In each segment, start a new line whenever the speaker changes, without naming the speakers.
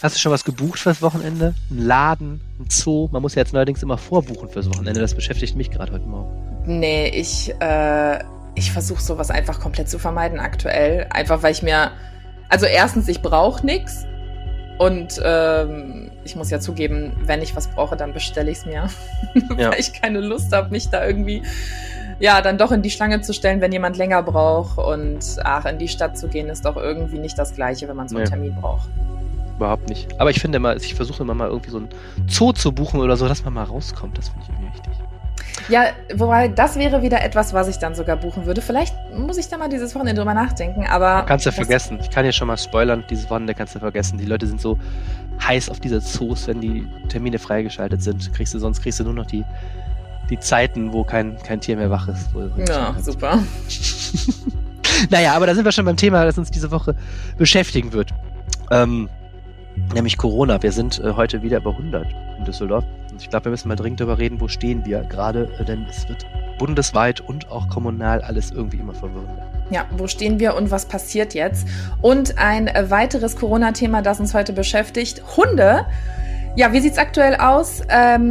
Hast du schon was gebucht fürs Wochenende? Ein Laden, ein Zoo? Man muss ja jetzt neuerdings immer vorbuchen fürs Wochenende. Das beschäftigt mich gerade heute Morgen.
Nee, ich versuche sowas einfach komplett zu vermeiden aktuell. Einfach weil also erstens, ich brauche nichts. Und ich muss ja zugeben, wenn ich was brauche, dann bestelle ich es mir. Weil ich keine Lust habe, mich da irgendwie dann doch in die Schlange zu stellen, wenn jemand länger braucht. Und in die Stadt zu gehen, ist doch irgendwie nicht das Gleiche, wenn man so einen Termin braucht.
Überhaupt nicht. Aber ich finde immer, ich versuche immer mal irgendwie so ein Zoo zu buchen oder so, dass man mal rauskommt. Das finde ich irgendwie wichtig.
Ja, wobei das wäre wieder etwas, was ich dann sogar buchen würde. Vielleicht muss ich da mal dieses Wochenende drüber nachdenken, aber...
Kannst du vergessen. Ich kann ja schon mal spoilern, dieses Wochenende kannst du vergessen. Die Leute sind so heiß auf diese Zoos, wenn die Termine freigeschaltet sind. Sonst kriegst du nur noch die Zeiten, wo kein Tier mehr wach ist.
Ja, super.
Naja, aber da sind wir schon beim Thema, das uns diese Woche beschäftigen wird. Nämlich Corona. Wir sind heute wieder über 100 in Düsseldorf. Und ich glaube, wir müssen mal dringend darüber reden, wo stehen wir gerade, denn es wird bundesweit und auch kommunal alles irgendwie immer verwirrender.
Ja, wo stehen wir und was passiert jetzt? Und ein weiteres Corona-Thema, das uns heute beschäftigt, Hunde. Ja, wie sieht's aktuell aus?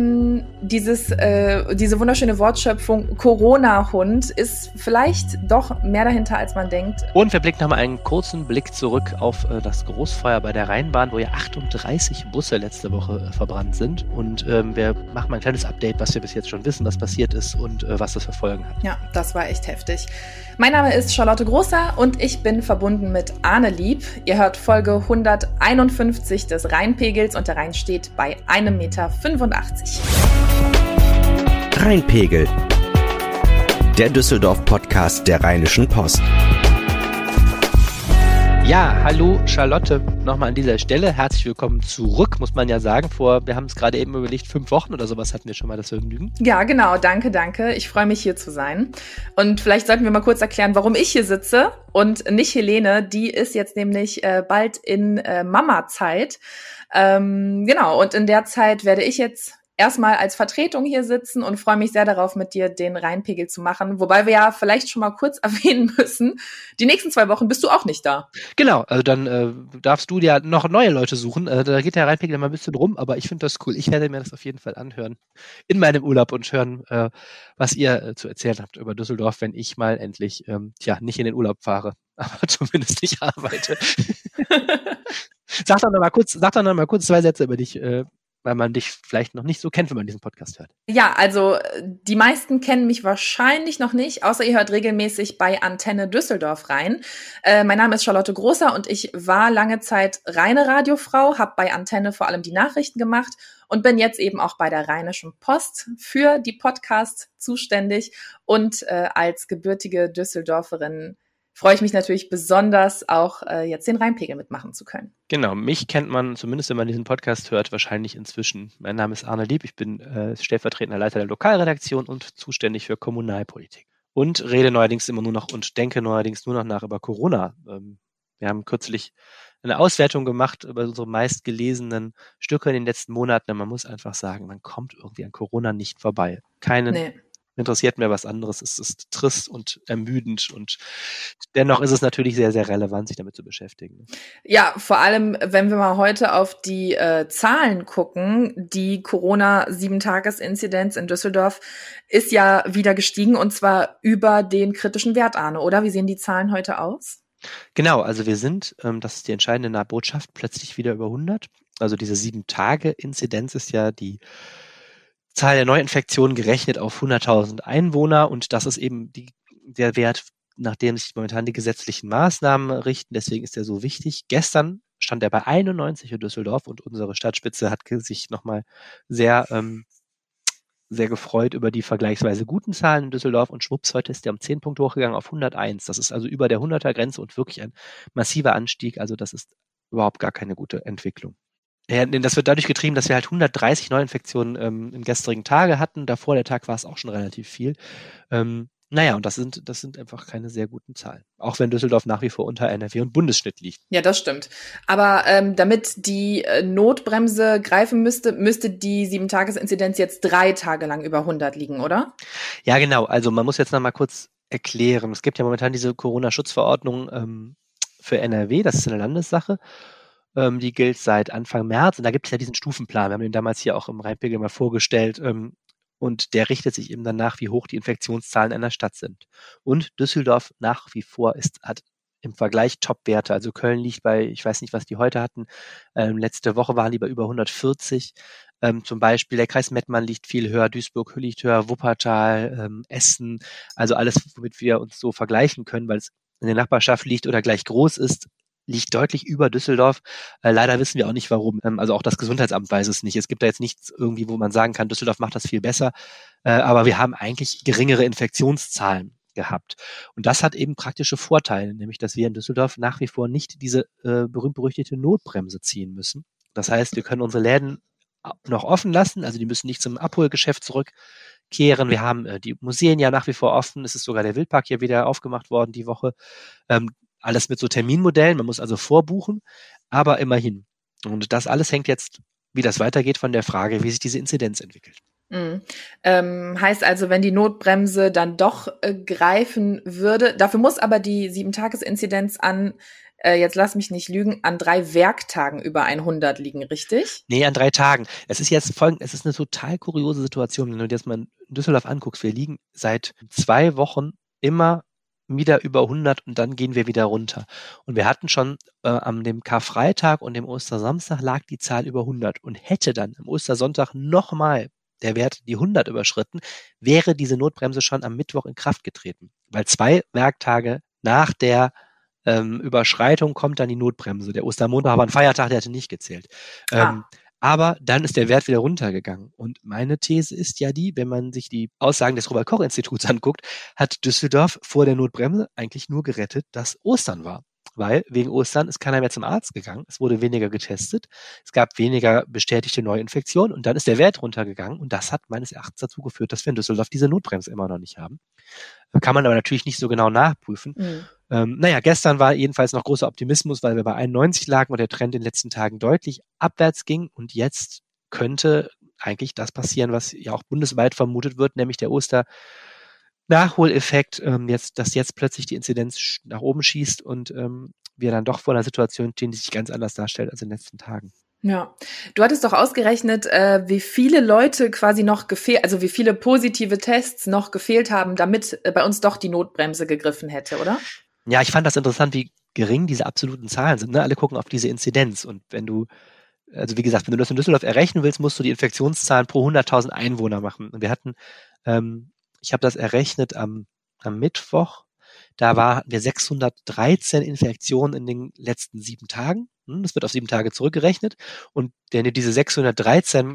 Diese wunderschöne Wortschöpfung Corona-Hund ist vielleicht doch mehr dahinter, als man denkt.
Und wir blicken nochmal einen kurzen Blick zurück auf das Großfeuer bei der Rheinbahn, wo ja 38 Busse letzte Woche verbrannt sind. Und wir machen mal ein kleines Update, was wir bis jetzt schon wissen, was passiert ist und was das für Folgen hat.
Ja, das war echt heftig. Mein Name ist Charlotte Großer und ich bin verbunden mit Arne Lieb. Ihr hört Folge 151 des Rheinpegels und der Rhein steht bei 1,85 Meter.
Rheinpegel, der Düsseldorf-Podcast der Rheinischen Post.
Ja, hallo Charlotte, nochmal an dieser Stelle. Herzlich willkommen zurück, muss man ja sagen. Wir haben es gerade eben überlegt, 5 Wochen oder sowas hatten wir schon mal das Vergnügen.
Ja, genau, danke. Ich freue mich, hier zu sein. Und vielleicht sollten wir mal kurz erklären, warum ich hier sitze und nicht Helene. Die ist jetzt nämlich bald in Mama-Zeit. Genau, und in der Zeit werde ich jetzt erstmal als Vertretung hier sitzen und freue mich sehr darauf, mit dir den Rheinpegel zu machen. Wobei wir ja vielleicht schon mal kurz erwähnen müssen, die nächsten 2 Wochen bist du auch nicht da.
Genau, also dann darfst du ja noch neue Leute suchen. Da geht der Rheinpegel mal ein bisschen rum, aber ich finde das cool. Ich werde mir das auf jeden Fall anhören in meinem Urlaub und hören, was ihr zu erzählen habt über Düsseldorf, wenn ich mal endlich nicht in den Urlaub fahre, aber zumindest nicht arbeite. Sag doch noch mal kurz 2 Sätze über dich, weil man dich vielleicht noch nicht so kennt, wenn man diesen Podcast hört.
Ja, also die meisten kennen mich wahrscheinlich noch nicht, außer ihr hört regelmäßig bei Antenne Düsseldorf rein. Mein Name ist Charlotte Großer und ich war lange Zeit reine Radiofrau, habe bei Antenne vor allem die Nachrichten gemacht und bin jetzt eben auch bei der Rheinischen Post für die Podcasts zuständig. Und als gebürtige Düsseldorferin freue ich mich natürlich besonders, auch jetzt den Rheinpegel mitmachen zu können.
Genau, mich kennt man, zumindest wenn man diesen Podcast hört, wahrscheinlich inzwischen. Mein Name ist Arne Lieb, ich bin stellvertretender Leiter der Lokalredaktion und zuständig für Kommunalpolitik. Und rede neuerdings immer nur noch und denke neuerdings nur noch nach über Corona. Wir haben kürzlich eine Auswertung gemacht über unsere meistgelesenen Stücke in den letzten Monaten. Und man muss einfach sagen, man kommt irgendwie an Corona nicht vorbei. Interessiert mir was anderes. Es ist trist und ermüdend und dennoch ist es natürlich sehr, sehr relevant, sich damit zu beschäftigen.
Ja, vor allem, wenn wir mal heute auf die Zahlen gucken, die Corona-7-Tages-Inzidenz in Düsseldorf ist ja wieder gestiegen und zwar über den kritischen Wert, Arne, oder? Wie sehen die Zahlen heute aus?
Genau, also wir sind, das ist die entscheidende Botschaft, plötzlich wieder über 100. Also diese 7-Tage-Inzidenz ist ja die Zahl der Neuinfektionen gerechnet auf 100.000 Einwohner und das ist eben der Wert, nach dem sich momentan die gesetzlichen Maßnahmen richten. Deswegen ist er so wichtig. Gestern stand er bei 91 in Düsseldorf und unsere Stadtspitze hat sich nochmal sehr gefreut über die vergleichsweise guten Zahlen in Düsseldorf und schwupps, heute ist der um 10 Punkte hochgegangen auf 101. Das ist also über der 100er-Grenze und wirklich ein massiver Anstieg. Also das ist überhaupt gar keine gute Entwicklung. Ja, das wird dadurch getrieben, dass wir halt 130 Neuinfektionen im gestrigen Tage hatten. Davor der Tag war es auch schon relativ viel. Und das sind einfach keine sehr guten Zahlen. Auch wenn Düsseldorf nach wie vor unter NRW und Bundesschnitt liegt.
Ja, das stimmt. Aber damit die Notbremse greifen müsste die 7-Tages-Inzidenz jetzt 3 Tage lang über 100 liegen, oder?
Ja, genau. Also man muss jetzt noch mal kurz erklären. Es gibt ja momentan diese Corona-Schutzverordnung für NRW. Das ist eine Landessache. Die gilt seit Anfang März. Und da gibt es ja diesen Stufenplan. Wir haben den damals hier auch im Rheinpegel mal vorgestellt. Und der richtet sich eben danach, wie hoch die Infektionszahlen einer Stadt sind. Und Düsseldorf nach wie vor hat im Vergleich Top-Werte. Also Köln liegt bei, ich weiß nicht, was die heute hatten. Letzte Woche waren die bei über 140. Zum Beispiel der Kreis Mettmann liegt viel höher, Duisburg liegt höher, Wuppertal, Essen. Also alles, womit wir uns so vergleichen können, weil es in der Nachbarschaft liegt oder gleich groß ist, liegt deutlich über Düsseldorf. Leider wissen wir auch nicht, warum. Also auch das Gesundheitsamt weiß es nicht. Es gibt da jetzt nichts irgendwie, wo man sagen kann, Düsseldorf macht das viel besser. Aber wir haben eigentlich geringere Infektionszahlen gehabt. Und das hat eben praktische Vorteile, nämlich, dass wir in Düsseldorf nach wie vor nicht diese berühmt-berüchtigte Notbremse ziehen müssen. Das heißt, wir können unsere Läden noch offen lassen, also die müssen nicht zum Abholgeschäft zurückkehren. Wir haben die Museen ja nach wie vor offen. Es ist sogar der Wildpark hier wieder aufgemacht worden die Woche. Alles mit so Terminmodellen, man muss also vorbuchen, aber immerhin. Und das alles hängt jetzt, wie das weitergeht, von der Frage, wie sich diese Inzidenz entwickelt.
Heißt also, wenn die Notbremse dann doch greifen würde, dafür muss aber die 7-Tages-Inzidenz an, jetzt lass mich nicht lügen, an 3 Werktagen über 100 liegen, richtig?
Nee, an 3 Tagen. Es ist jetzt es ist eine total kuriose Situation, wenn du dir das mal in Düsseldorf anguckst. Wir liegen seit 2 Wochen immer wieder über 100 und dann gehen wir wieder runter. Und wir hatten schon am dem Karfreitag und dem Ostersamstag lag die Zahl über 100 und hätte dann am Ostersonntag nochmal der Wert die 100 überschritten, wäre diese Notbremse schon am Mittwoch in Kraft getreten. Weil 2 Werktage nach der Überschreitung kommt dann die Notbremse. Der Ostermontag war ein Feiertag, der hatte nicht gezählt. Aber dann ist der Wert wieder runtergegangen. Und meine These ist ja die, wenn man sich die Aussagen des Robert-Koch-Instituts anguckt, hat Düsseldorf vor der Notbremse eigentlich nur gerettet, dass Ostern war. Weil wegen Ostern ist keiner mehr zum Arzt gegangen. Es wurde weniger getestet. Es gab weniger bestätigte Neuinfektionen. Und dann ist der Wert runtergegangen. Und das hat meines Erachtens dazu geführt, dass wir in Düsseldorf diese Notbremse immer noch nicht haben. Kann man aber natürlich nicht so genau nachprüfen. Gestern war jedenfalls noch großer Optimismus, weil wir bei 91 lagen und der Trend in den letzten Tagen deutlich abwärts ging. Und jetzt könnte eigentlich das passieren, was ja auch bundesweit vermutet wird, nämlich der Nachholeffekt, dass jetzt plötzlich die Inzidenz nach oben schießt und wir dann doch vor einer Situation stehen, die sich ganz anders darstellt als in den letzten Tagen.
Ja, du hattest doch ausgerechnet, wie viele Leute quasi noch wie viele positive Tests noch gefehlt haben, damit bei uns doch die Notbremse gegriffen hätte, oder?
Ja, ich fand das interessant, wie gering diese absoluten Zahlen sind. Ne? Alle gucken auf diese Inzidenz und wenn du das in Düsseldorf errechnen willst, musst du die Infektionszahlen pro 100.000 Einwohner machen. Und wir hatten ich habe das errechnet am Mittwoch. Da hatten wir 613 Infektionen in den letzten 7 Tagen. Das wird auf 7 Tage zurückgerechnet. Und wenn du diese 613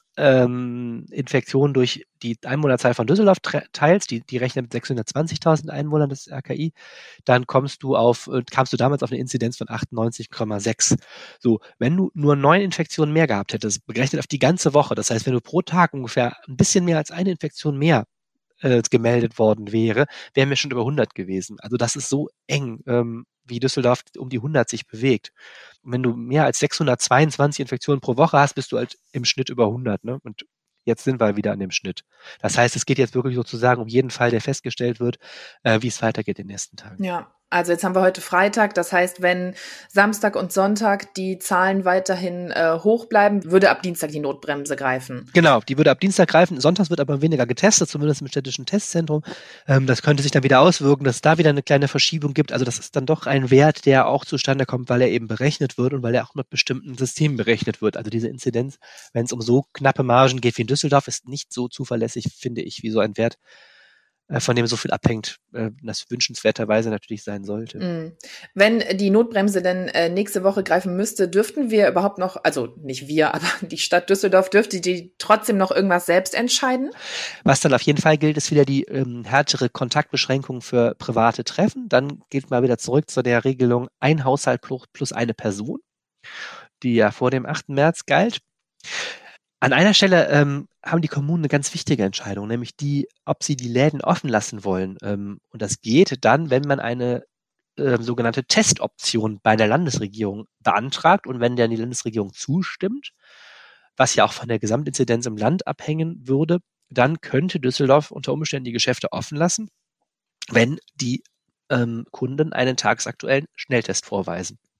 Infektionen durch die Einwohnerzahl von Düsseldorf teilst, die rechnet mit 620.000 Einwohnern des RKI, dann kamst du damals auf eine Inzidenz von 98,6. So, wenn du nur 9 Infektionen mehr gehabt hättest, berechnet auf die ganze Woche, das heißt, wenn du pro Tag ungefähr ein bisschen mehr als eine Infektion mehr gemeldet worden wären wir schon über 100 gewesen. Also das ist so eng, wie Düsseldorf um die 100 sich bewegt. Und wenn du mehr als 622 Infektionen pro Woche hast, bist du halt im Schnitt über 100. Ne? Und jetzt sind wir wieder an dem Schnitt. Das heißt, es geht jetzt wirklich sozusagen um jeden Fall, der festgestellt wird, wie es weitergeht in den nächsten Tagen.
Ja, also jetzt haben wir heute Freitag. Das heißt, wenn Samstag und Sonntag die Zahlen weiterhin hoch bleiben, würde ab Dienstag die Notbremse greifen.
Genau, die würde ab Dienstag greifen. Sonntags wird aber weniger getestet, zumindest im städtischen Testzentrum. Das könnte sich dann wieder auswirken, dass es da wieder eine kleine Verschiebung gibt. Also das ist dann doch ein Wert, der auch zustande kommt, weil er eben berechnet wird und weil er auch mit bestimmten Systemen berechnet wird. Also diese Inzidenz, wenn es um so knappe Margen geht wie in Düsseldorf, ist nicht so zuverlässig, finde ich, wie so ein Wert, von dem so viel abhängt, das wünschenswerterweise natürlich sein sollte.
Wenn die Notbremse denn nächste Woche greifen müsste, dürften wir überhaupt noch, also nicht wir, aber die Stadt Düsseldorf, dürfte die trotzdem noch irgendwas selbst entscheiden?
Was dann auf jeden Fall gilt, ist wieder die härtere Kontaktbeschränkung für private Treffen. Dann geht mal wieder zurück zu der Regelung ein Haushalt plus eine Person, die ja vor dem 8. März galt. An einer Stelle haben die Kommunen eine ganz wichtige Entscheidung, nämlich die, ob sie die Läden offen lassen wollen. Und das geht dann, wenn man eine sogenannte Testoption bei der Landesregierung beantragt und wenn dann die Landesregierung zustimmt, was ja auch von der Gesamtinzidenz im Land abhängen würde, dann könnte Düsseldorf unter Umständen die Geschäfte offen lassen, wenn die Kunden einen tagesaktuellen Schnelltest vorweisen.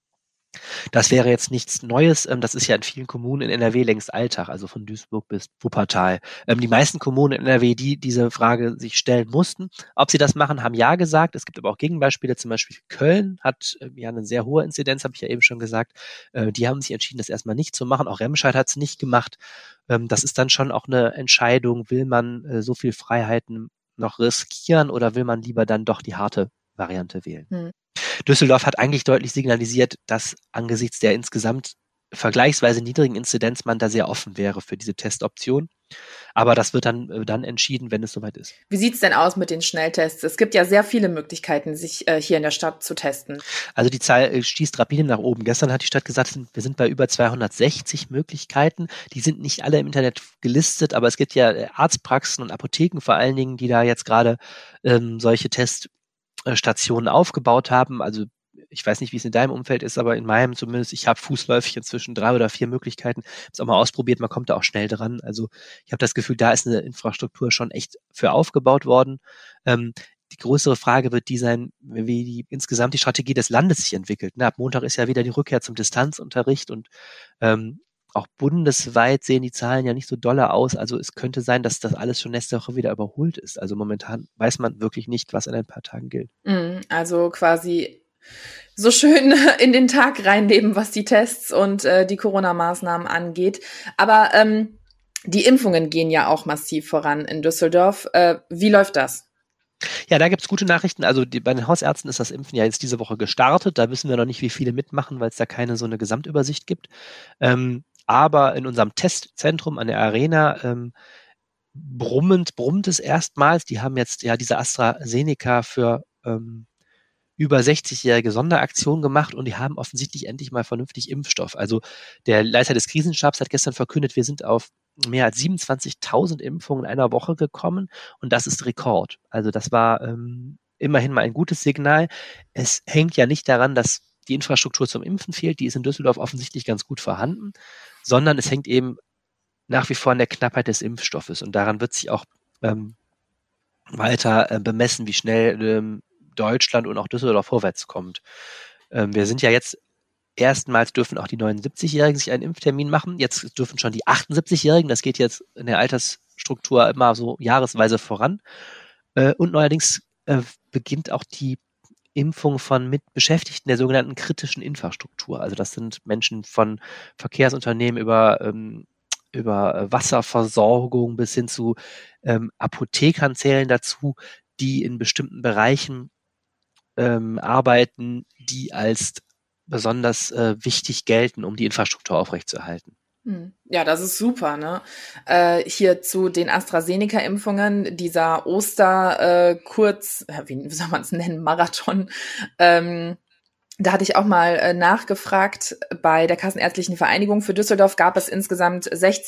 Das wäre jetzt nichts Neues. Das ist ja in vielen Kommunen in NRW längst Alltag, also von Duisburg bis Wuppertal. Die meisten Kommunen in NRW, die diese Frage sich stellen mussten, ob sie das machen, haben ja gesagt. Es gibt aber auch Gegenbeispiele. Zum Beispiel Köln hat ja eine sehr hohe Inzidenz, habe ich ja eben schon gesagt. Die haben sich entschieden, das erstmal nicht zu machen. Auch Remscheid hat es nicht gemacht. Das ist dann schon auch eine Entscheidung. Will man so viel Freiheiten noch riskieren oder will man lieber dann doch die harte Variante wählen? Düsseldorf hat eigentlich deutlich signalisiert, dass angesichts der insgesamt vergleichsweise niedrigen Inzidenz man da sehr offen wäre für diese Testoption. Aber das wird dann entschieden, wenn es soweit ist.
Wie sieht's denn aus mit den Schnelltests? Es gibt ja sehr viele Möglichkeiten, sich hier in der Stadt zu testen.
Also die Zahl schießt rapide nach oben. Gestern hat die Stadt gesagt, wir sind bei über 260 Möglichkeiten. Die sind nicht alle im Internet gelistet, aber es gibt ja Arztpraxen und Apotheken vor allen Dingen, die da jetzt gerade solche Teststationen aufgebaut haben. Also ich weiß nicht, wie es in deinem Umfeld ist, aber in meinem zumindest, ich habe fußläufig inzwischen 3 oder 4 Möglichkeiten. Ich habe es auch mal ausprobiert, man kommt da auch schnell dran. Also ich habe das Gefühl, da ist eine Infrastruktur schon echt für aufgebaut worden. Die größere Frage wird die sein, wie insgesamt die Strategie des Landes sich entwickelt. Ab Montag ist ja wieder die Rückkehr zum Distanzunterricht und auch bundesweit sehen die Zahlen ja nicht so dolle aus. Also es könnte sein, dass das alles schon nächste Woche wieder überholt ist. Also momentan weiß man wirklich nicht, was in ein paar Tagen gilt.
Also quasi so schön in den Tag reinleben, was die Tests und die Corona-Maßnahmen angeht. Aber die Impfungen gehen ja auch massiv voran in Düsseldorf. Wie läuft das?
Ja, da gibt's gute Nachrichten. Also bei den Hausärzten ist das Impfen ja jetzt diese Woche gestartet. Da wissen wir noch nicht, wie viele mitmachen, weil es da keine so eine Gesamtübersicht gibt. Aber in unserem Testzentrum an der Arena brummt es erstmals. Die haben jetzt ja diese AstraZeneca für über 60-jährige Sonderaktion gemacht und die haben offensichtlich endlich mal vernünftig Impfstoff. Also der Leiter des Krisenstabs hat gestern verkündet, wir sind auf mehr als 27.000 Impfungen in einer Woche gekommen und das ist Rekord. Also das war immerhin mal ein gutes Signal. Es hängt ja nicht daran, dass die Infrastruktur zum Impfen fehlt, die ist in Düsseldorf offensichtlich ganz gut vorhanden, sondern es hängt eben nach wie vor an der Knappheit des Impfstoffes und daran wird sich auch weiter bemessen, wie schnell Deutschland und auch Düsseldorf vorwärts kommt. Wir sind ja jetzt erstmals dürfen auch die 79-Jährigen sich einen Impftermin machen. Jetzt dürfen schon die 78-Jährigen. Das geht jetzt in der Altersstruktur immer so jahresweise voran. Und neuerdings beginnt auch die Impfung von Mitbeschäftigten der sogenannten kritischen Infrastruktur. Also das sind Menschen von Verkehrsunternehmen über Wasserversorgung bis hin zu Apothekern zählen dazu, die in bestimmten Bereichen arbeiten, die als besonders wichtig gelten, um die Infrastruktur aufrechtzuerhalten.
Ja, das ist super, ne? Hier zu den AstraZeneca-Impfungen, dieser wie soll man es nennen, Marathon, da hatte ich auch mal nachgefragt, bei der Kassenärztlichen Vereinigung für Düsseldorf gab es insgesamt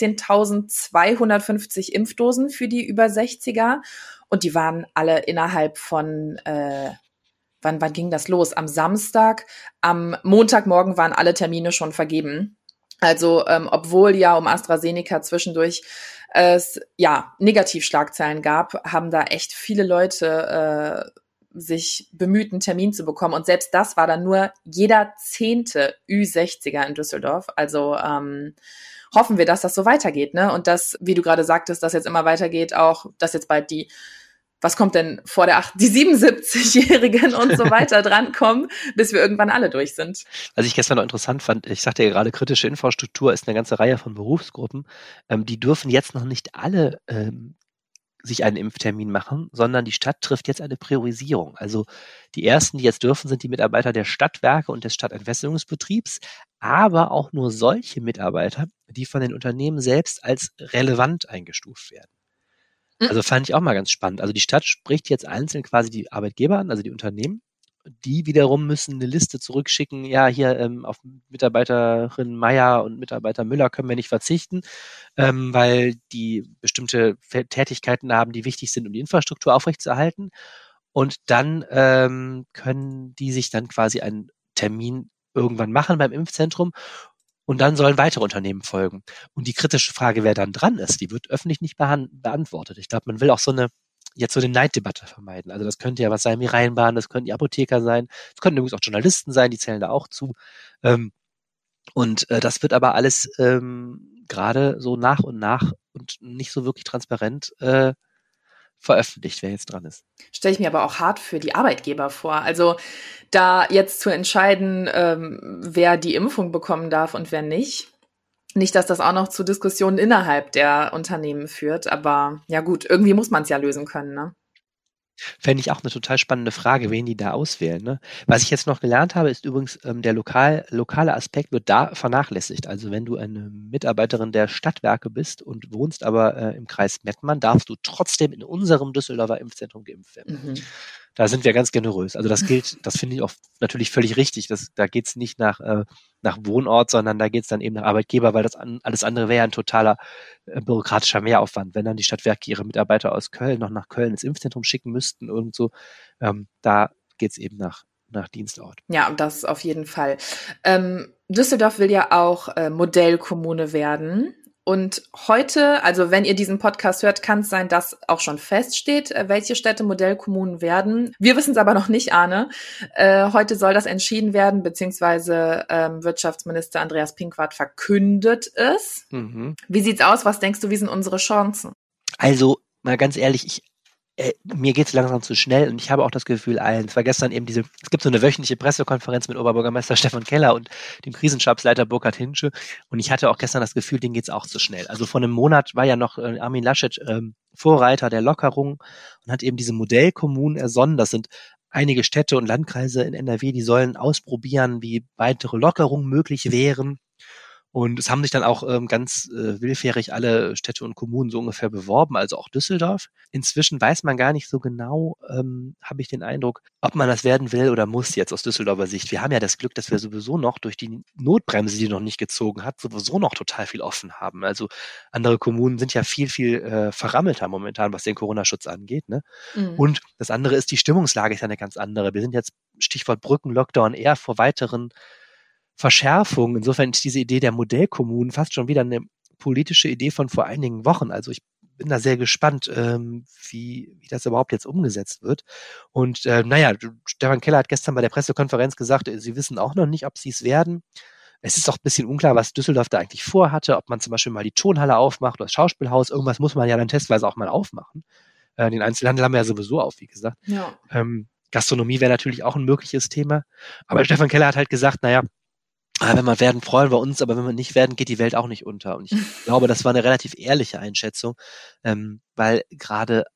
16.250 Impfdosen für die über 60er und die waren alle innerhalb von wann ging das los? Am Samstag, am Montagmorgen waren alle Termine schon vergeben. Also obwohl ja um AstraZeneca zwischendurch es Negativschlagzeilen gab, haben da echt viele Leute sich bemüht, einen Termin zu bekommen. Und selbst das war dann nur jeder 10. Ü60er in Düsseldorf. Also hoffen wir, dass das so weitergeht, ne? Und dass, wie du gerade sagtest, dass jetzt immer weitergeht, auch, dass jetzt bald was kommt denn vor die 77-Jährigen und so weiter drankommen, bis wir irgendwann alle durch sind.
Was ich gestern noch interessant fand, ich sagte ja gerade, kritische Infrastruktur ist eine ganze Reihe von Berufsgruppen. Die dürfen jetzt noch nicht alle sich einen Impftermin machen, sondern die Stadt trifft jetzt eine Priorisierung. Also die ersten, die jetzt dürfen, sind die Mitarbeiter der Stadtwerke und des Stadtentwässerungsbetriebs, aber auch nur solche Mitarbeiter, die von den Unternehmen selbst als relevant eingestuft werden. Also fand ich auch mal ganz spannend. Also die Stadt spricht jetzt einzeln quasi die Arbeitgeber an, also die Unternehmen. Die wiederum müssen eine Liste zurückschicken, ja, hier auf Mitarbeiterin Meier und Mitarbeiter Müller können wir nicht verzichten, weil die bestimmte Tätigkeiten haben, die wichtig sind, um die Infrastruktur aufrechtzuerhalten. Und dann können die sich dann quasi einen Termin irgendwann machen beim Impfzentrum. Und dann sollen weitere Unternehmen folgen. Und die kritische Frage, wer dann dran ist, die wird öffentlich nicht beantwortet. Ich glaube, man will auch so eine jetzt so eine Neiddebatte vermeiden. Also das könnte ja was sein wie Rheinbahn, das könnten die Apotheker sein, das könnten übrigens auch Journalisten sein, die zählen da auch zu. Und das wird aber alles gerade so nach und nicht so wirklich transparent veröffentlicht, wer jetzt dran ist.
Stelle ich mir aber auch hart für die Arbeitgeber vor. Also da jetzt zu entscheiden, wer die Impfung bekommen darf und wer nicht. Nicht, dass das auch noch zu Diskussionen innerhalb der Unternehmen führt, aber ja gut, irgendwie muss man es ja lösen können, ne?
Fände ich auch eine total spannende Frage, wen die da auswählen. Ne? Was ich jetzt noch gelernt habe, ist übrigens, der lokale Aspekt wird da vernachlässigt. Also wenn du eine Mitarbeiterin der Stadtwerke bist und wohnst aber im Kreis Mettmann, darfst du trotzdem in unserem Düsseldorfer Impfzentrum geimpft werden. Mhm. Da sind wir ganz generös. Also das finde ich auch natürlich völlig richtig. Da geht es nicht nach Wohnort, sondern da geht es dann eben nach Arbeitgeber, weil das alles andere wäre ja ein totaler bürokratischer Mehraufwand. Wenn dann die Stadtwerke ihre Mitarbeiter aus Köln noch nach Köln ins Impfzentrum schicken müssten und so, da geht es eben nach Dienstort.
Ja, das auf jeden Fall. Düsseldorf will ja auch Modellkommune werden. Und heute, also wenn ihr diesen Podcast hört, kann es sein, dass auch schon feststeht, welche Städte Modellkommunen werden. Wir wissen es aber noch nicht, Arne. Heute soll das entschieden werden, beziehungsweise Wirtschaftsminister Andreas Pinkwart verkündet es. Mhm. Wie sieht's aus? Was denkst du, wie sind unsere Chancen?
Also, mal ganz ehrlich, mir geht's langsam zu schnell und ich habe auch das Gefühl, es war gestern eben es gibt so eine wöchentliche Pressekonferenz mit Oberbürgermeister Stefan Keller und dem Krisenstabsleiter Burkhard Hinsche und ich hatte auch gestern das Gefühl, denen geht's auch zu schnell. Also vor einem Monat war ja noch Armin Laschet Vorreiter der Lockerung und hat eben diese Modellkommunen ersonnen. Das sind einige Städte und Landkreise in NRW, die sollen ausprobieren, wie weitere Lockerungen möglich wären. Und es haben sich dann auch ganz willfährig alle Städte und Kommunen so ungefähr beworben, also auch Düsseldorf. Inzwischen weiß man gar nicht so genau, habe ich den Eindruck, ob man das werden will oder muss jetzt aus Düsseldorfer Sicht. Wir haben ja das Glück, dass wir sowieso noch durch die Notbremse, die noch nicht gezogen hat, sowieso noch total viel offen haben. Also andere Kommunen sind ja viel verrammelter momentan, was den Corona-Schutz angeht. Ne? Mhm. Und das andere ist, die Stimmungslage ist ja eine ganz andere. Wir sind jetzt, Stichwort Brücken-Lockdown, eher vor weiteren Verschärfung. Insofern ist diese Idee der Modellkommunen fast schon wieder eine politische Idee von vor einigen Wochen. Also ich bin da sehr gespannt, wie das überhaupt jetzt umgesetzt wird. Und Stefan Keller hat gestern bei der Pressekonferenz gesagt, sie wissen auch noch nicht, ob sie es werden. Es ist auch ein bisschen unklar, was Düsseldorf da eigentlich vorhatte, ob man zum Beispiel mal die Tonhalle aufmacht oder das Schauspielhaus. Irgendwas muss man ja dann testweise auch mal aufmachen. Den Einzelhandel haben wir ja sowieso auf, wie gesagt. Ja. Gastronomie wäre natürlich auch ein mögliches Thema. Aber Stefan Keller hat halt gesagt, wenn wir werden, freuen wir uns, aber wenn wir nicht werden, geht die Welt auch nicht unter. Und ich glaube, das war eine relativ ehrliche Einschätzung, weil gerade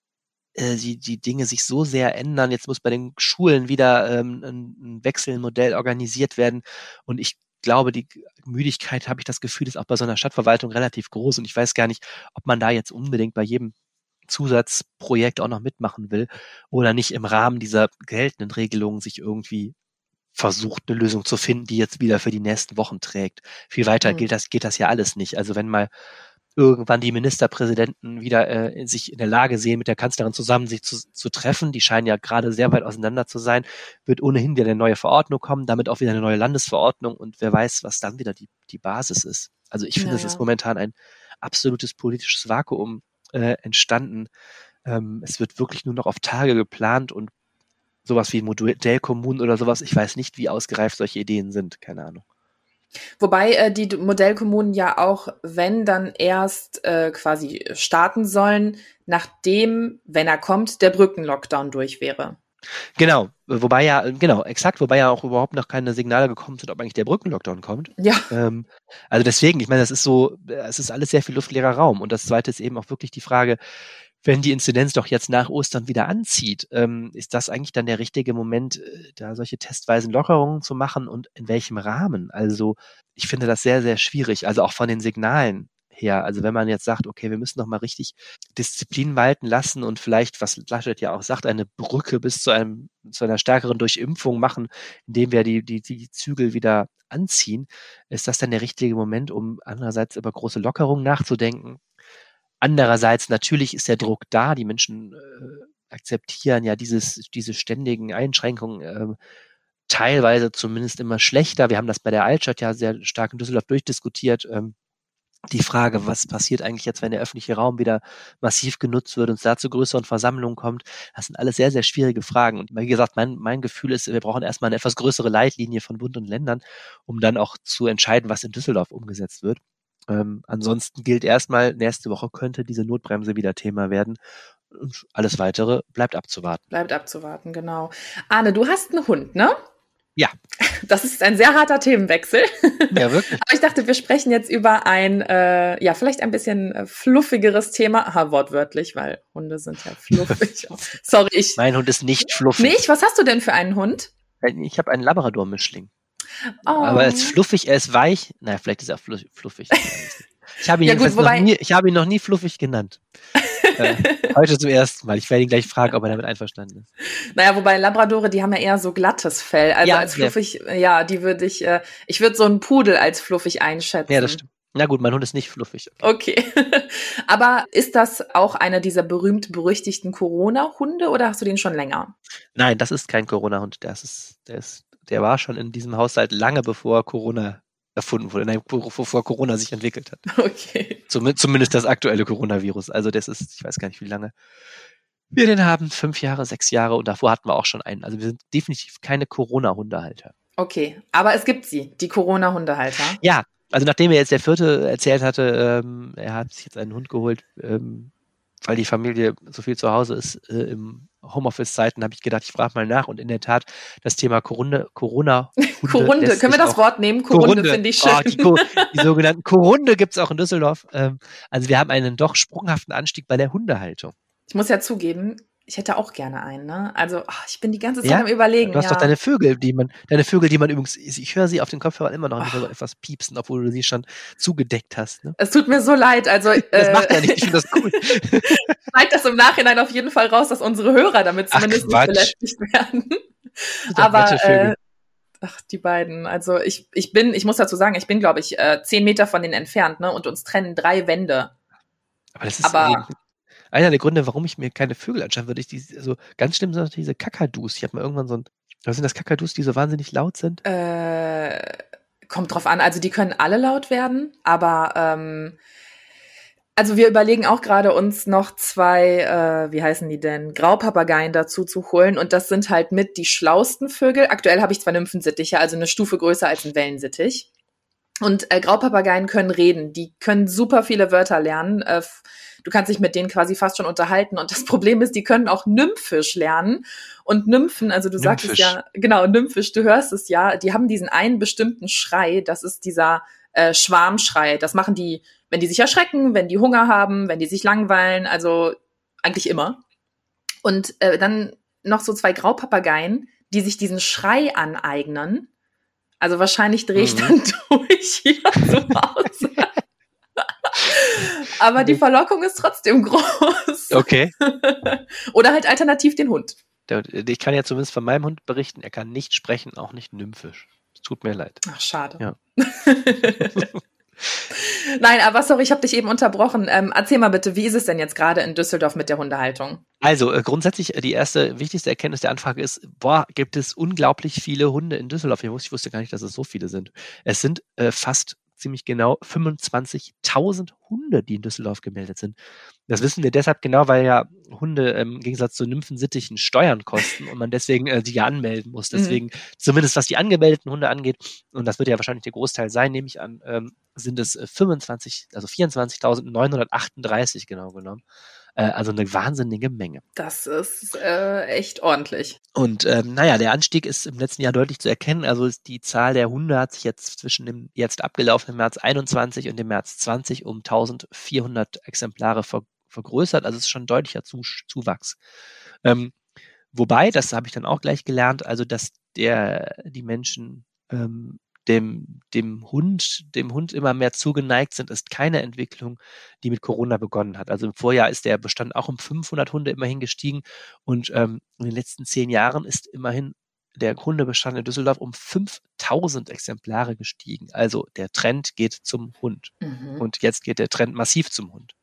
die Dinge sich so sehr ändern. Jetzt muss bei den Schulen wieder ein Wechselmodell organisiert werden. Und ich glaube, die Müdigkeit, habe ich das Gefühl, ist auch bei so einer Stadtverwaltung relativ groß. Und ich weiß gar nicht, ob man da jetzt unbedingt bei jedem Zusatzprojekt auch noch mitmachen will oder nicht im Rahmen dieser geltenden Regelungen sich irgendwie versucht, eine Lösung zu finden, die jetzt wieder für die nächsten Wochen trägt. Viel weiter geht das ja alles nicht. Also wenn mal irgendwann die Ministerpräsidenten wieder sich in der Lage sehen, mit der Kanzlerin zusammen sich zu treffen, die scheinen ja gerade sehr weit auseinander zu sein, wird ohnehin wieder eine neue Verordnung kommen, damit auch wieder eine neue Landesverordnung und wer weiß, was dann wieder die Basis ist. Also ich finde, es ist momentan ein absolutes politisches Vakuum entstanden. Es wird wirklich nur noch auf Tage geplant und sowas wie Modellkommunen oder sowas. Ich weiß nicht, wie ausgereift solche Ideen sind. Keine Ahnung.
Wobei die Modellkommunen ja auch, wenn dann erst quasi starten sollen, nachdem, wenn er kommt, der Brückenlockdown durch wäre.
Genau, wobei ja auch überhaupt noch keine Signale gekommen sind, ob eigentlich der Brückenlockdown kommt.
Ja.
Also deswegen, ich meine, es ist alles sehr viel luftleerer Raum. Und das Zweite ist eben auch wirklich die Frage, wenn die Inzidenz doch jetzt nach Ostern wieder anzieht, ist das eigentlich dann der richtige Moment, da solche testweisen Lockerungen zu machen und in welchem Rahmen? Also ich finde das sehr, sehr schwierig, also auch von den Signalen her. Also wenn man jetzt sagt, okay, wir müssen noch mal richtig Disziplin walten lassen und vielleicht, was Laschet ja auch sagt, eine Brücke bis zu einer stärkeren Durchimpfung machen, indem wir die Zügel wieder anziehen, ist das dann der richtige Moment, um andererseits über große Lockerungen nachzudenken? Andererseits, natürlich ist der Druck da, die Menschen akzeptieren ja diese ständigen Einschränkungen teilweise zumindest immer schlechter. Wir haben das bei der Altstadt ja sehr stark in Düsseldorf durchdiskutiert. die Frage, was passiert eigentlich jetzt, wenn der öffentliche Raum wieder massiv genutzt wird und es da zu größeren Versammlungen kommt, das sind alles sehr, sehr schwierige Fragen. Und wie gesagt, mein Gefühl ist, wir brauchen erstmal eine etwas größere Leitlinie von Bund und Ländern, um dann auch zu entscheiden, was in Düsseldorf umgesetzt wird. Ansonsten gilt erstmal, nächste Woche könnte diese Notbremse wieder Thema werden. Und alles Weitere bleibt abzuwarten.
Bleibt abzuwarten, genau. Arne, du hast einen Hund, ne?
Ja.
Das ist ein sehr harter Themenwechsel.
Ja, wirklich.
Aber ich dachte, wir sprechen jetzt über ein, vielleicht ein bisschen fluffigeres Thema. Aha, wortwörtlich, weil Hunde sind ja fluffig. Sorry,
Mein Hund ist nicht fluffig.
Nicht? Was hast du denn für einen Hund?
Ich habe einen Labrador-Mischling.
Oh.
Aber er ist fluffig, er ist weich. Naja, vielleicht ist er fluffig. Ich habe ihn, ich habe ihn noch nie fluffig genannt. Heute zum ersten Mal. Ich werde ihn gleich fragen, ob er damit einverstanden ist.
Naja, wobei Labradore, die haben ja eher so glattes Fell. Also als fluffig, die würde ich würde so einen Pudel als fluffig einschätzen.
Ja, das stimmt. Na gut, mein Hund ist nicht fluffig.
Okay. Aber ist das auch einer dieser berühmt-berüchtigten Corona-Hunde oder hast du den schon länger?
Nein, das ist kein Corona-Hund. Der war schon in diesem Haushalt lange bevor Corona erfunden wurde, bevor Corona sich entwickelt hat.
Okay.
Zumindest das aktuelle Coronavirus. Also das ist, ich weiß gar nicht, wie lange wir den haben, 5 Jahre, 6 Jahre und davor hatten wir auch schon einen. Also wir sind definitiv keine Corona-Hundehalter.
Okay, aber es gibt sie, die Corona-Hundehalter.
Ja, also nachdem er jetzt der Vierte erzählt hatte, er hat sich jetzt einen Hund geholt, weil die Familie so viel zu Hause ist im Homeoffice-Zeiten, habe ich gedacht, ich frage mal nach. Und in der Tat, das Thema Corona.
Korunde, können wir das Wort nehmen? Korunde finde ich schön.
Oh, die sogenannten Korunde gibt es auch in Düsseldorf. Also wir haben einen doch sprunghaften Anstieg bei der Hundehaltung.
Ich muss ja zugeben, ich hätte auch gerne einen, ne? Also ich bin die ganze Zeit am Überlegen.
Du hast doch deine Vögel, die man übrigens, ich höre sie auf den Kopfhörern immer noch so etwas piepsen, obwohl du sie schon zugedeckt hast. Ne?
Es tut mir so leid. Also
das macht ja nicht, ich finde das cool.
Schneid das im Nachhinein auf jeden Fall raus, dass unsere Hörer damit zumindest nicht belästigt werden. Aber die beiden. Also ich muss dazu sagen, ich bin, glaube ich, 10 Meter von denen entfernt, ne? Und uns trennen 3 Wände.
Aber das ist einer der Gründe, warum ich mir keine Vögel anschauen würde. Also ganz schlimm sind diese Kakadus. Ich habe mal irgendwann was sind das Kakadus, die so wahnsinnig laut sind?
Kommt drauf an. Also die können alle laut werden, aber also wir überlegen auch gerade uns noch 2, wie heißen die denn, Graupapageien dazu zu holen und das sind halt mit die schlausten Vögel. Aktuell habe ich 2 Nymphensittiche, also eine Stufe größer als ein Wellensittich. Und Graupapageien können reden, die können super viele Wörter lernen. Du kannst dich mit denen quasi fast schon unterhalten. Und das Problem ist, die können auch Nymphisch lernen. Und Nymphen, also du sagst es ja, genau, Nymphisch, du hörst es ja, die haben diesen einen bestimmten Schrei, das ist dieser Schwarmschrei. Das machen die, wenn die sich erschrecken, wenn die Hunger haben, wenn die sich langweilen, also eigentlich immer. Und dann noch so 2 Graupapageien, die sich diesen Schrei aneignen. Also wahrscheinlich drehe ich dann durch hier zu Hause. Aber die Verlockung ist trotzdem groß.
Okay.
Oder halt alternativ den Hund.
Ich kann ja zumindest von meinem Hund berichten, er kann nicht sprechen, auch nicht nymphisch. Es tut mir leid.
Ach, schade.
Ja.
Nein, aber sorry, ich habe dich eben unterbrochen. Erzähl mal bitte, wie ist es denn jetzt gerade in Düsseldorf mit der Hundehaltung?
Also grundsätzlich die wichtigste Erkenntnis der Anfrage ist, gibt es unglaublich viele Hunde in Düsseldorf. Ich wusste gar nicht, dass es so viele sind. Es sind fast ziemlich genau 25.000 Hunde, die in Düsseldorf gemeldet sind. Das wissen wir deshalb genau, weil ja Hunde im Gegensatz zu Nymphensittichen Steuern kosten und man deswegen die ja anmelden muss. Deswegen, zumindest was die angemeldeten Hunde angeht, und das wird ja wahrscheinlich der Großteil sein, nehme ich an, sind es 24.938 genau genommen. Also eine wahnsinnige Menge.
Das ist echt ordentlich.
Und der Anstieg ist im letzten Jahr deutlich zu erkennen. Also die Zahl der Hunde hat sich jetzt zwischen dem jetzt abgelaufenen März 21 und dem März 20 um 1.400 Exemplare vergrößert. Also es ist schon ein deutlicher Zuwachs. Wobei, das habe ich dann auch gleich gelernt, also dass die Menschen dem Hund immer mehr zugeneigt sind, ist keine Entwicklung, die mit Corona begonnen hat. Also im Vorjahr ist der Bestand auch um 500 Hunde immerhin gestiegen und in den letzten 10 Jahren ist immerhin der Hundebestand in Düsseldorf um 5.000 Exemplare gestiegen. Also der Trend geht zum Hund. Und jetzt geht der Trend massiv zum Hund.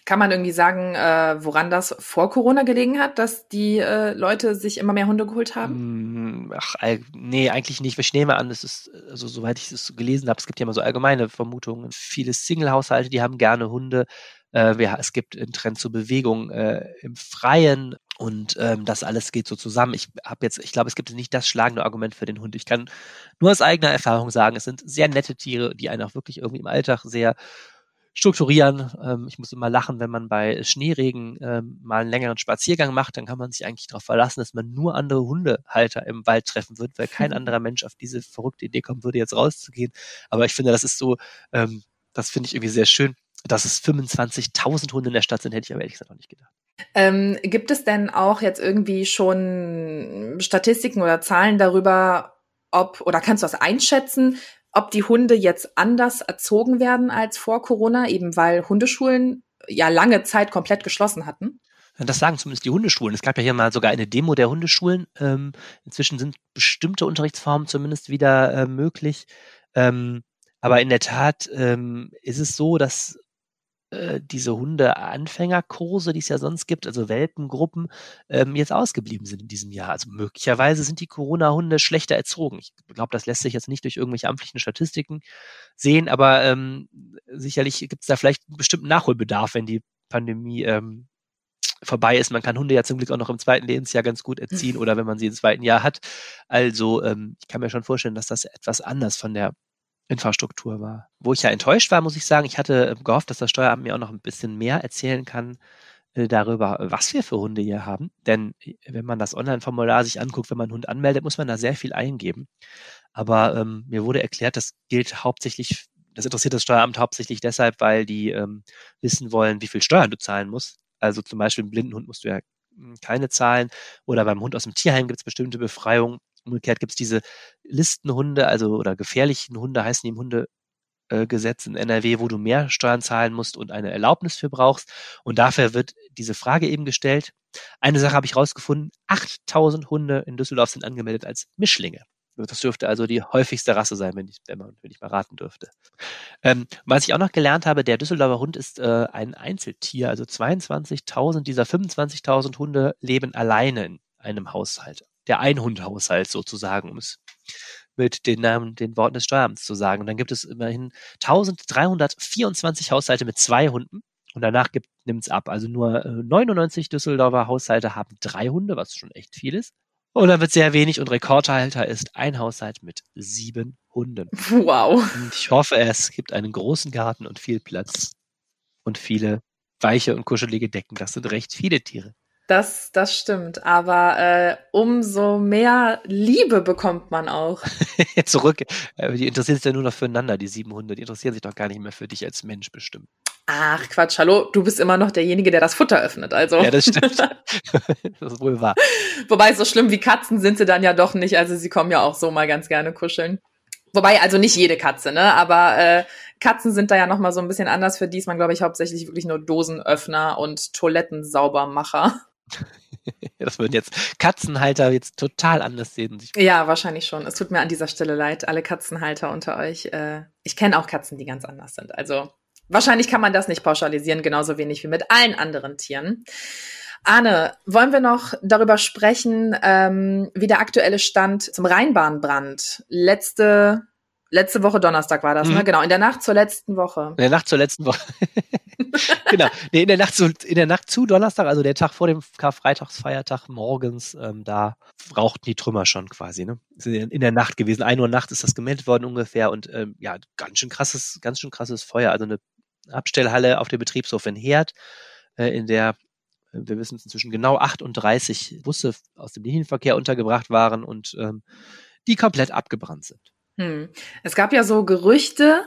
Kann man irgendwie sagen, woran das vor Corona gelegen hat, dass die Leute sich immer mehr Hunde geholt haben?
Nee, eigentlich nicht. Ich nehme an, es ist, also soweit ich es gelesen habe, es gibt ja immer so allgemeine Vermutungen. Viele Single-Haushalte, die haben gerne Hunde. Es gibt einen Trend zur Bewegung im Freien und das alles geht so zusammen. Ich glaube, es gibt nicht das schlagende Argument für den Hund. Ich kann nur aus eigener Erfahrung sagen, es sind sehr nette Tiere, die einen auch wirklich irgendwie im Alltag sehr strukturieren. Ich muss immer lachen, wenn man bei Schneeregen mal einen längeren Spaziergang macht, dann kann man sich eigentlich darauf verlassen, dass man nur andere Hundehalter im Wald treffen wird, weil kein anderer Mensch auf diese verrückte Idee kommen würde, jetzt rauszugehen. Aber ich finde, das ist so, das finde ich irgendwie sehr schön, dass es 25.000 Hunde in der Stadt sind, hätte ich aber ehrlich gesagt noch nicht gedacht.
Gibt es denn auch jetzt irgendwie schon Statistiken oder Zahlen darüber, oder kannst du das einschätzen, ob die Hunde jetzt anders erzogen werden als vor Corona, eben weil Hundeschulen ja lange Zeit komplett geschlossen hatten?
Das sagen zumindest die Hundeschulen. Es gab ja hier mal sogar eine Demo der Hundeschulen. Inzwischen sind bestimmte Unterrichtsformen zumindest wieder möglich. Aber in der Tat ist es so, dass diese Hunde-Anfängerkurse, die es ja sonst gibt, also Welpengruppen, jetzt ausgeblieben sind in diesem Jahr. Also möglicherweise sind die Corona-Hunde schlechter erzogen. Ich glaube, das lässt sich jetzt nicht durch irgendwelche amtlichen Statistiken sehen, aber sicherlich gibt es da vielleicht einen bestimmten Nachholbedarf, wenn die Pandemie vorbei ist. Man kann Hunde ja zum Glück auch noch im zweiten Lebensjahr ganz gut erziehen oder wenn man sie im zweiten Jahr hat. Also ich kann mir schon vorstellen, dass das etwas anders von der Infrastruktur war. Wo ich ja enttäuscht war, muss ich sagen, ich hatte gehofft, dass das Steueramt mir auch noch ein bisschen mehr erzählen kann darüber, was wir für Hunde hier haben. Denn wenn man das Online-Formular sich anguckt, wenn man einen Hund anmeldet, muss man da sehr viel eingeben. Aber mir wurde erklärt, das interessiert das Steueramt hauptsächlich deshalb, weil die wissen wollen, wie viel Steuern du zahlen musst. Also zum Beispiel im Blindenhund musst du ja keine zahlen oder beim Hund aus dem Tierheim gibt es bestimmte Befreiungen. Umgekehrt gibt es diese Listenhunde, oder gefährlichen Hunde, heißen die im Hundegesetz in NRW, wo du mehr Steuern zahlen musst und eine Erlaubnis für brauchst. Und dafür wird diese Frage eben gestellt. Eine Sache habe ich rausgefunden, 8.000 Hunde in Düsseldorf sind angemeldet als Mischlinge. Das dürfte also die häufigste Rasse sein, wenn ich mal raten dürfte. Was ich auch noch gelernt habe, der Düsseldorfer Hund ist ein Einzeltier, also 22.000 dieser 25.000 Hunde leben alleine in einem Haushalt. Der Einhundhaushalt sozusagen, um es mit den Worten des Steueramts zu sagen. Und dann gibt es immerhin 1.324 Haushalte mit 2 Hunden und danach nimmt es ab. Also nur 99 Düsseldorfer Haushalte haben 3 Hunde, was schon echt viel ist. Und dann wird sehr wenig und Rekordhalter ist ein Haushalt mit 7 Hunden.
Wow.
Und ich hoffe, es gibt einen großen Garten und viel Platz und viele weiche und kuschelige Decken. Das sind recht viele Tiere.
Das stimmt, aber umso mehr Liebe bekommt man auch.
Zurück. Die interessieren sich ja nur noch füreinander, die 7 Hunde. Die interessieren sich doch gar nicht mehr für dich als Mensch bestimmt.
Ach Quatsch, hallo, du bist immer noch derjenige, der das Futter öffnet, also.
Ja, das stimmt. Das ist wohl wahr.
Wobei, so schlimm wie Katzen sind sie dann ja doch nicht, also sie kommen ja auch so mal ganz gerne kuscheln. Wobei, also nicht jede Katze, ne, aber Katzen sind da ja nochmal so ein bisschen anders, für die ist man, glaube ich, hauptsächlich wirklich nur Dosenöffner und Toilettensaubermacher.
Das würden jetzt Katzenhalter jetzt total anders sehen.
Ja, wahrscheinlich schon. Es tut mir an dieser Stelle leid, alle Katzenhalter unter euch. Ich kenne auch Katzen, die ganz anders sind. Also wahrscheinlich kann man das nicht pauschalisieren, genauso wenig wie mit allen anderen Tieren. Arne, wollen wir noch darüber sprechen, wie der aktuelle Stand zum Rheinbahnbrand letzte Woche Donnerstag war das, ne? Genau, in der Nacht zur letzten Woche.
In der Nacht zur letzten Woche. Genau. Nee, in der Nacht zu Donnerstag, also der Tag vor dem Karfreitagsfeiertag morgens, da rauchten die Trümmer schon quasi, ne? In der Nacht gewesen. 1 Uhr nachts ist das gemeldet worden ungefähr und ja, ganz schön krasses Feuer. Also eine Abstellhalle auf dem Betriebshof in Herd, in der wir wissen es inzwischen genau 38 Busse aus dem Linienverkehr untergebracht waren und die komplett abgebrannt sind.
Es gab ja so Gerüchte,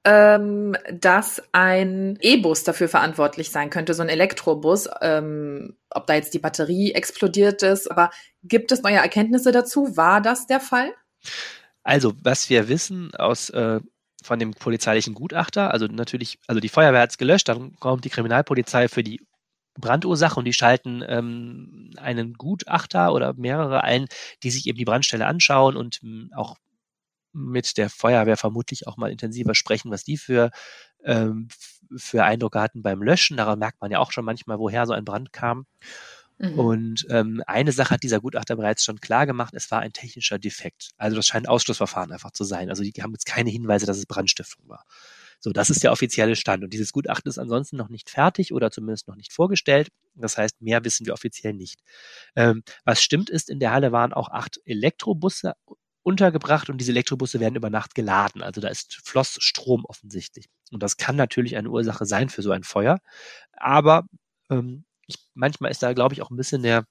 dass ein E-Bus dafür verantwortlich sein könnte, so ein Elektrobus, ob da jetzt die Batterie explodiert ist. Aber gibt es neue Erkenntnisse dazu? War das der Fall?
Also, was wir wissen von dem polizeilichen Gutachter, also die Feuerwehr hat es gelöscht, dann kommt die Kriminalpolizei für die Brandursache und die schalten einen Gutachter oder mehrere ein, die sich eben die Brandstelle anschauen und auch mit der Feuerwehr vermutlich auch mal intensiver sprechen, was die für für Eindrücke hatten beim Löschen. Daran merkt man ja auch schon manchmal, woher so ein Brand kam. Und eine Sache hat dieser Gutachter bereits schon klar gemacht, es war ein technischer Defekt. Also das scheint ein Ausschlussverfahren einfach zu sein. Also die haben jetzt keine Hinweise, dass es Brandstiftung war. So, das ist der offizielle Stand. Und dieses Gutachten ist ansonsten noch nicht fertig oder zumindest noch nicht vorgestellt. Das heißt, mehr wissen wir offiziell nicht. Was stimmt ist, in der Halle waren auch 8 Elektrobusse untergebracht und diese Elektrobusse werden über Nacht geladen. Also da floss Strom offensichtlich. Und das kann natürlich eine Ursache sein für so ein Feuer. Aber manchmal ist da, glaube ich, auch ein bisschen der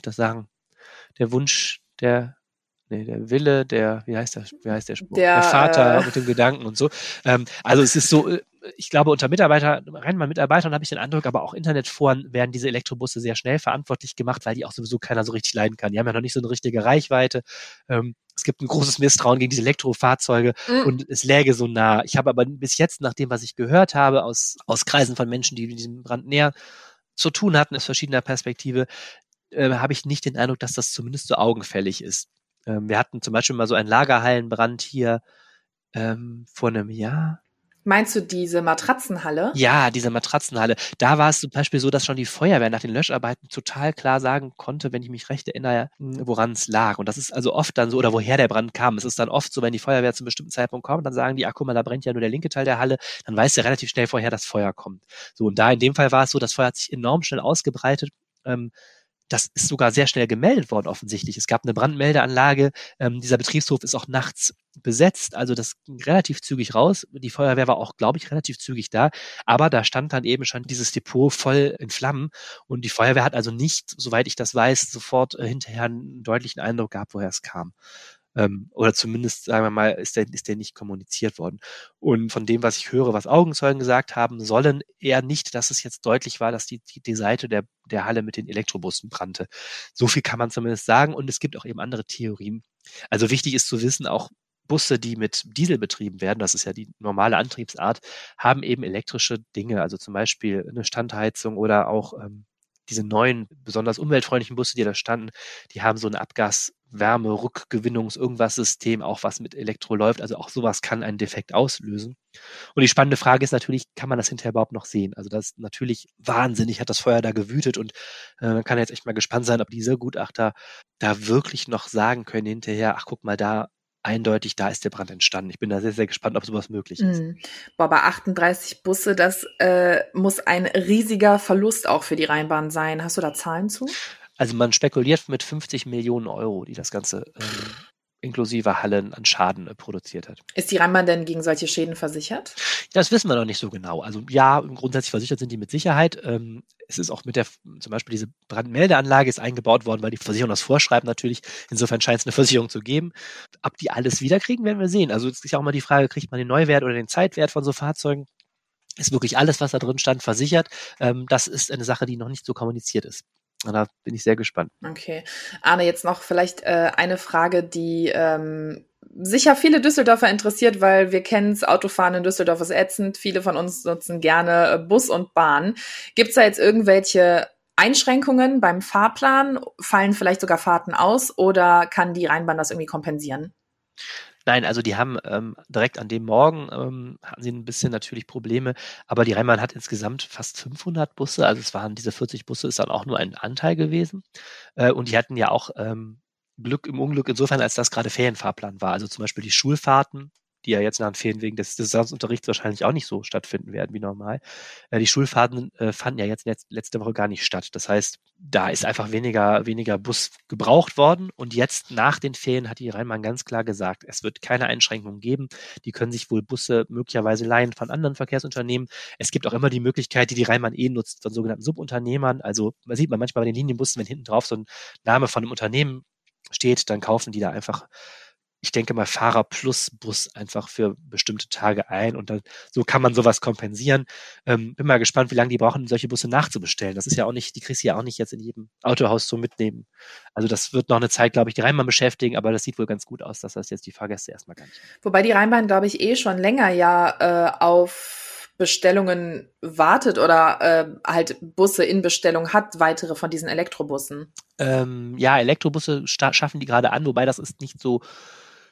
Wunsch, der Wille, wie heißt der Spruch? Der Vater mit dem Gedanken und so. Also es ist so, ich glaube, unter Mitarbeitern habe ich den Eindruck, aber auch Internetforen werden diese Elektrobusse sehr schnell verantwortlich gemacht, weil die auch sowieso keiner so richtig leiden kann. Die haben ja noch nicht so eine richtige Reichweite. Es gibt ein großes Misstrauen gegen diese Elektrofahrzeuge und es läge so nah. Ich habe aber bis jetzt, nach dem, was ich gehört habe, aus Kreisen von Menschen, die mit diesem Brand näher zu tun hatten, aus verschiedener Perspektive, habe ich nicht den Eindruck, dass das zumindest so augenfällig ist. Wir hatten zum Beispiel mal so einen Lagerhallenbrand hier vor einem Jahr.
Meinst du diese Matratzenhalle?
Ja, diese Matratzenhalle. Da war es zum Beispiel so, dass schon die Feuerwehr nach den Löscharbeiten total klar sagen konnte, wenn ich mich recht erinnere, woran es lag. Und das ist also oft dann so, oder woher der Brand kam. Es ist dann oft so, wenn die Feuerwehr zu einem bestimmten Zeitpunkt kommt, dann sagen die, guck mal, da brennt ja nur der linke Teil der Halle, dann weiß der relativ schnell vorher, dass Feuer kommt. So, und da in dem Fall war es so, das Feuer hat sich enorm schnell ausgebreitet. Das ist sogar sehr schnell gemeldet worden offensichtlich. Es gab eine Brandmeldeanlage. Dieser Betriebshof ist auch nachts besetzt. Also das ging relativ zügig raus. Die Feuerwehr war auch, glaube ich, relativ zügig da. Aber da stand dann eben schon dieses Depot voll in Flammen. Und die Feuerwehr hat also nicht, soweit ich das weiß, sofort hinterher einen deutlichen Eindruck gehabt, woher es kam. Oder zumindest, sagen wir mal, ist der nicht kommuniziert worden. Und von dem, was ich höre, was Augenzeugen gesagt haben, sollen eher nicht, dass es jetzt deutlich war, dass die Seite der Halle mit den Elektrobussen brannte. So viel kann man zumindest sagen. Und es gibt auch eben andere Theorien. Also wichtig ist zu wissen, auch Busse, die mit Diesel betrieben werden, das ist ja die normale Antriebsart, haben eben elektrische Dinge, also zum Beispiel eine Standheizung oder auch diese neuen, besonders umweltfreundlichen Busse, die da standen, die haben so ein Abgas-Wärme-Rückgewinnungs-Irgendwas-System, auch was mit Elektro läuft. Also auch sowas kann einen Defekt auslösen. Und die spannende Frage ist natürlich, kann man das hinterher überhaupt noch sehen? Also das ist natürlich wahnsinnig, hat das Feuer da gewütet und man kann jetzt echt mal gespannt sein, ob diese Gutachter da wirklich noch sagen können hinterher, guck mal, da eindeutig, da ist der Brand entstanden. Ich bin da sehr, sehr gespannt, ob sowas möglich ist.
Boah, bei 38 Busse, das muss ein riesiger Verlust auch für die Rheinbahn sein. Hast du da Zahlen zu?
Also man spekuliert mit 50 Millionen Euro, die das Ganze inklusive Hallen an Schaden produziert hat.
Ist die Rheinbahn denn gegen solche Schäden versichert?
Das wissen wir noch nicht so genau. Also ja, grundsätzlich versichert sind die mit Sicherheit. Es ist auch zum Beispiel diese Brandmeldeanlage ist eingebaut worden, weil die Versicherung das vorschreibt natürlich. Insofern scheint es eine Versicherung zu geben. Ob die alles wiederkriegen, werden wir sehen. Also es ist ja auch mal die Frage, kriegt man den Neuwert oder den Zeitwert von so Fahrzeugen? Ist wirklich alles, was da drin stand, versichert? Das ist eine Sache, die noch nicht so kommuniziert ist. Und da bin ich sehr gespannt.
Okay. Arne, jetzt noch vielleicht eine Frage, die sicher viele Düsseldorfer interessiert, weil wir kennen es, Autofahren in Düsseldorf ist ätzend. Viele von uns nutzen gerne Bus und Bahn. Gibt es da jetzt irgendwelche Einschränkungen beim Fahrplan? Fallen vielleicht sogar Fahrten aus oder kann die Rheinbahn das irgendwie kompensieren?
Nein, also die haben direkt an dem Morgen hatten sie ein bisschen natürlich Probleme, aber die Rheinbahn hat insgesamt fast 500 Busse, also es waren diese 40 Busse, ist dann auch nur ein Anteil gewesen und die hatten ja auch Glück im Unglück insofern, als das gerade Ferienfahrplan war, also zum Beispiel die Schulfahrten, die ja jetzt nach den Ferien wegen des Distanzunterrichts wahrscheinlich auch nicht so stattfinden werden wie normal. Die Schulfahrten fanden ja jetzt letzte Woche gar nicht statt. Das heißt, da ist einfach weniger Bus gebraucht worden. Und jetzt nach den Ferien hat die Rheinbahn ganz klar gesagt, es wird keine Einschränkungen geben. Die können sich wohl Busse möglicherweise leihen von anderen Verkehrsunternehmen. Es gibt auch immer die Möglichkeit, die Rheinbahn nutzt, von sogenannten Subunternehmern. Also man sieht manchmal bei den Linienbussen, wenn hinten drauf so ein Name von einem Unternehmen steht, dann kaufen die da einfach, ich denke mal, Fahrer plus Bus einfach für bestimmte Tage ein und dann so kann man sowas kompensieren. Bin mal gespannt, wie lange die brauchen, solche Busse nachzubestellen. Das ist ja auch nicht, die kriegst du ja auch nicht jetzt in jedem Autohaus so mitnehmen. Also das wird noch eine Zeit, glaube ich, die Rheinbahn beschäftigen, aber das sieht wohl ganz gut aus, dass das jetzt die Fahrgäste erstmal gar nicht.
Wobei die Rheinbahn, glaube ich, schon länger ja auf Bestellungen wartet oder halt Busse in Bestellung hat, weitere von diesen Elektrobussen.
Ja, Elektrobusse schaffen die gerade an, wobei das ist nicht so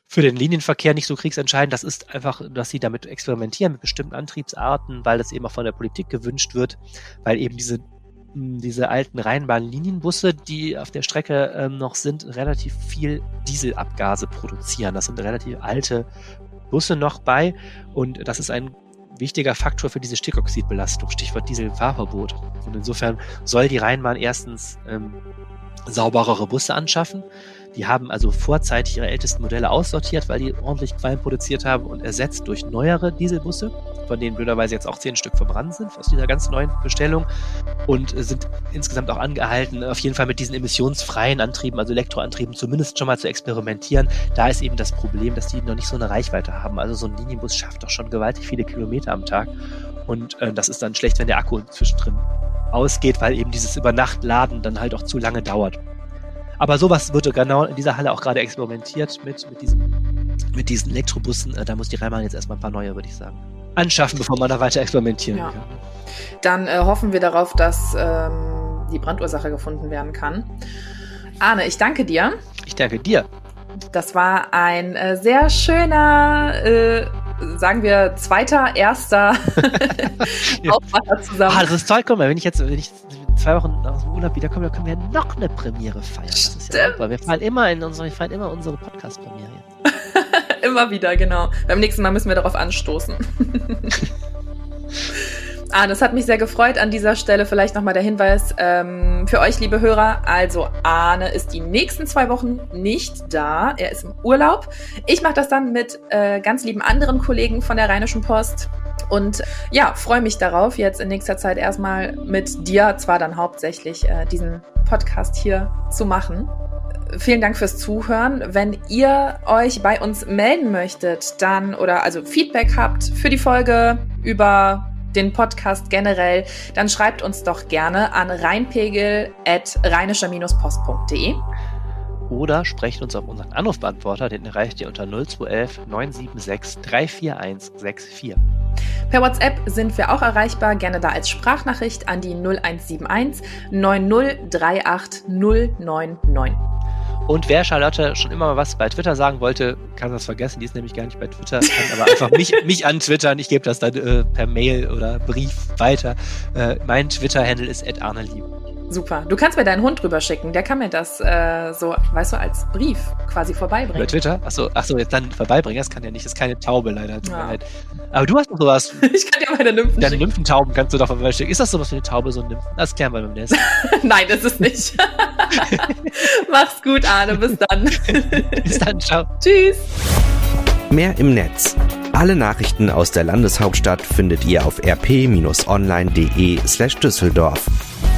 für den Linienverkehr nicht so kriegsentscheidend. Das ist einfach, dass sie damit experimentieren mit bestimmten Antriebsarten, weil das eben auch von der Politik gewünscht wird, weil eben diese alten Rheinbahn-Linienbusse, die auf der Strecke noch sind, relativ viel Dieselabgase produzieren. Das sind relativ alte Busse noch bei und das ist ein wichtiger Faktor für diese Stickoxidbelastung, Stichwort Dieselfahrverbot. Und insofern soll die Rheinbahn erstens sauberere Busse anschaffen. Die haben also vorzeitig ihre ältesten Modelle aussortiert, weil die ordentlich Qualm produziert haben und ersetzt durch neuere Dieselbusse, von denen blöderweise jetzt auch 10 Stück verbrannt sind aus dieser ganz neuen Bestellung und sind insgesamt auch angehalten, auf jeden Fall mit diesen emissionsfreien Antrieben, also Elektroantrieben, zumindest schon mal zu experimentieren. Da ist eben das Problem, dass die noch nicht so eine Reichweite haben. Also so ein Linienbus schafft doch schon gewaltig viele Kilometer am Tag und das ist dann schlecht, wenn der Akku zwischendrin ausgeht, weil eben dieses Übernachtladen dann halt auch zu lange dauert. Aber sowas wird genau in dieser Halle auch gerade experimentiert mit diesen Elektrobussen. Da muss die Rheinbahn jetzt erstmal ein paar neue, würde ich sagen, anschaffen, bevor man da weiter experimentieren kann.
Dann hoffen wir darauf, dass die Brandursache gefunden werden kann. Arne, ich danke dir.
Ich danke dir.
Das war ein sehr schöner, sagen wir, erster Aufwacher zusammen.
Das ist toll, guck mal, wenn ich 2 Wochen aus dem Urlaub wiederkomme, dann können wir noch eine Premiere feiern. Das ist ja super. Wir feiern immer unsere Podcast-Premiere.
Immer wieder, genau. Beim nächsten Mal müssen wir darauf anstoßen. Arne, es hat mich sehr gefreut. An dieser Stelle vielleicht nochmal der Hinweis für euch, liebe Hörer. Also Arne ist die nächsten 2 Wochen nicht da. Er ist im Urlaub. Ich mache das dann mit ganz lieben anderen Kollegen von der Rheinischen Post. Und ja, freue mich darauf, jetzt in nächster Zeit erstmal mit dir, zwar dann hauptsächlich, diesen Podcast hier zu machen. Vielen Dank fürs Zuhören. Wenn ihr euch bei uns melden möchtet, dann also Feedback habt für die Folge, über den Podcast generell, dann schreibt uns doch gerne an rheinpegel@rheinischer-post.de.
Oder sprecht uns auf unseren Anrufbeantworter, den erreicht ihr unter 0211 976 341 64.
Per WhatsApp sind wir auch erreichbar, gerne da als Sprachnachricht an die 0171 9038 099.
Und wer Charlotte schon immer mal was bei Twitter sagen wollte, kann das vergessen. Die ist nämlich gar nicht bei Twitter, kann aber einfach mich antwittern. Ich gebe das dann per Mail oder Brief weiter. Mein Twitter-Handle ist @arnelieb.
Super. Du kannst mir deinen Hund drüber schicken. Der kann mir das als Brief quasi vorbeibringen.
Bei Twitter? Achso, jetzt dann vorbeibringen. Das kann ja nicht. Das ist keine Taube leider. Aber du hast doch sowas.
Ich kann dir meine Nymphen schicken.
Deine Nymphtauben kannst du doch vorbeischicken. Ist das sowas wie eine Taube, so ein Nymphen? Das klären wir beim nächsten Mal.
Nein, das ist nicht. Mach's gut, Arne. Bis dann.
Bis dann. Ciao.
Tschüss.
Mehr im Netz. Alle Nachrichten aus der Landeshauptstadt findet ihr auf rp-online.de/Düsseldorf.